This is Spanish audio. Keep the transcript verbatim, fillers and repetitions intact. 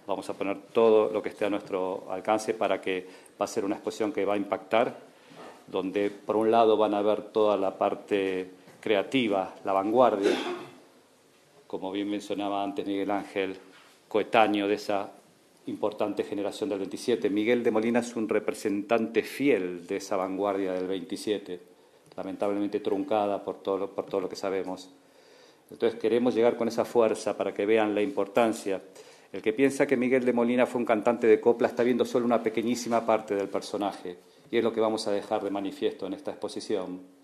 Vamos a poner todo lo que esté a nuestro alcance para que va a ser una exposición que va a impactar, donde por un lado van a ver toda la parte creativa, la vanguardia, como bien mencionaba antes Miguel Ángel, coetáneo de esa importante generación del veintisiete. Miguel de Molina es un representante fiel de esa vanguardia del veintisiete, lamentablemente truncada por todo, lo, por todo lo que sabemos. Entonces queremos llegar con esa fuerza para que vean la importancia. El que piensa que Miguel de Molina fue un cantante de copla está viendo solo una pequeñísima parte del personaje, y es lo que vamos a dejar de manifiesto en esta exposición.